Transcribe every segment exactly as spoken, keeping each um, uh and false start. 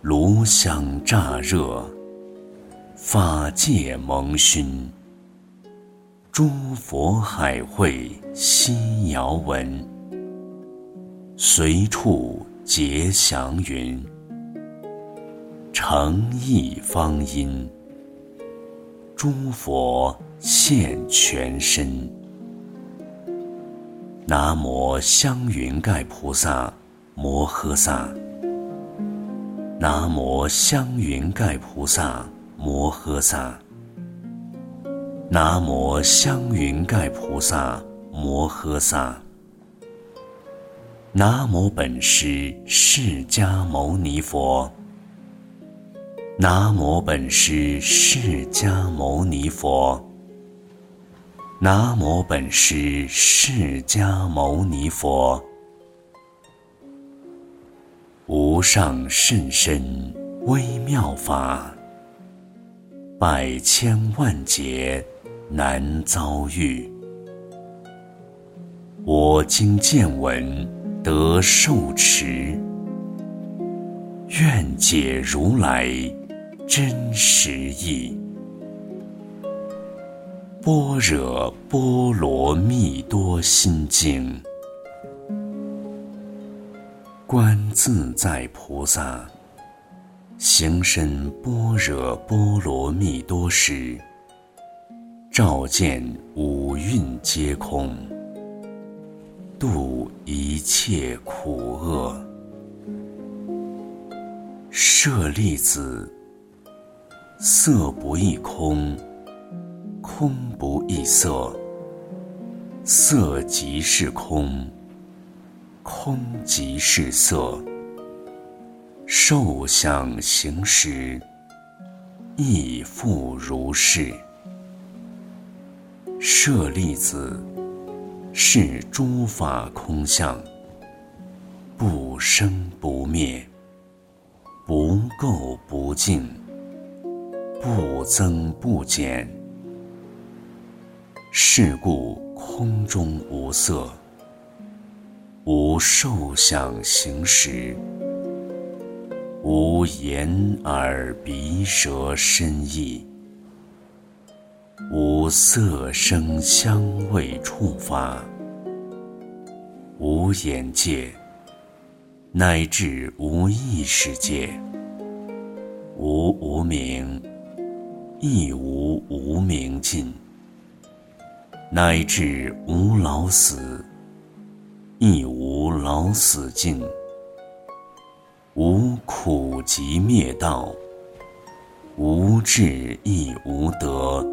炉香乍热，法界蒙熏。诸佛海会悉遥闻，随处结祥云。诚意方因，诸佛现全身。南无香云盖菩萨摩诃萨。南无香云盖菩萨摩诃萨。南无香云盖菩萨摩诃萨。南无本师释迦牟尼佛。南无本师释迦牟尼佛。南无本师释迦牟尼佛。无上甚深微妙法，百千万劫难遭遇。我今见闻得受持，愿解如来真实义。般若波罗蜜多心经。观自在菩萨行深般若波罗蜜多时，照见五蕴皆空，度一切苦厄。舍利子，色不异空，空不异色，色即是空，空即是色。受想行识，亦复如是。舍利子，是诸法空相，不生不灭，不垢不净，不增不减。是故空中无色，无受想行识，无眼耳鼻舌身意，无色声香味触法，无眼界，乃至无意识界，无无明，亦无无明尽，乃至无老死，亦无老死尽。无苦集灭道，无智亦无得。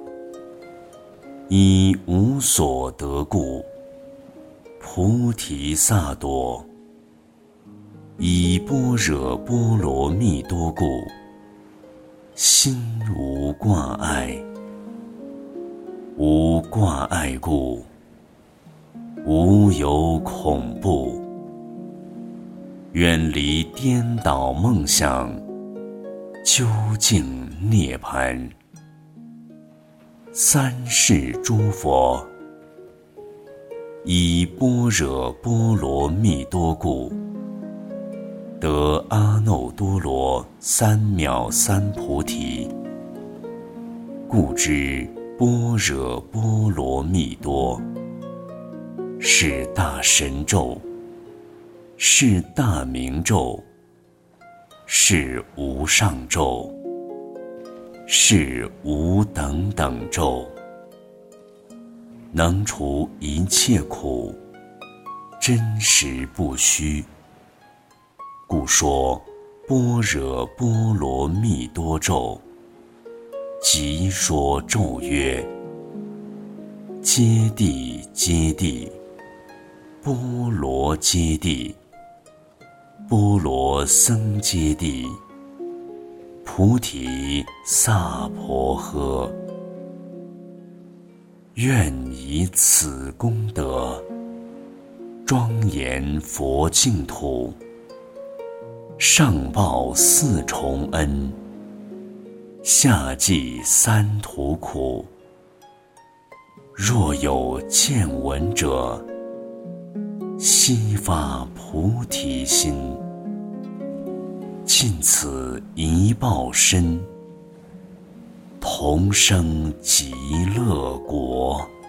以无所得故，菩提萨埵；以般若波罗蜜多故，心无挂碍。无挂碍故，无有恐怖。远离颠倒梦想，究竟涅槃。三世诸佛，以般若波罗蜜多故，得阿耨多罗三藐三菩提。故知般若波罗蜜多，是大神咒，是大明咒，是无上咒，是无等等咒，能除一切苦，真实不虚。故说般若波罗蜜多咒，即说咒曰：揭谛揭谛，波罗揭谛，波罗僧揭谛，菩提萨婆诃。愿以此功德，庄严佛净土，上报四重恩，下济三途苦。若有见闻者，悉发菩提心，尽尽此一报身，同生极乐国。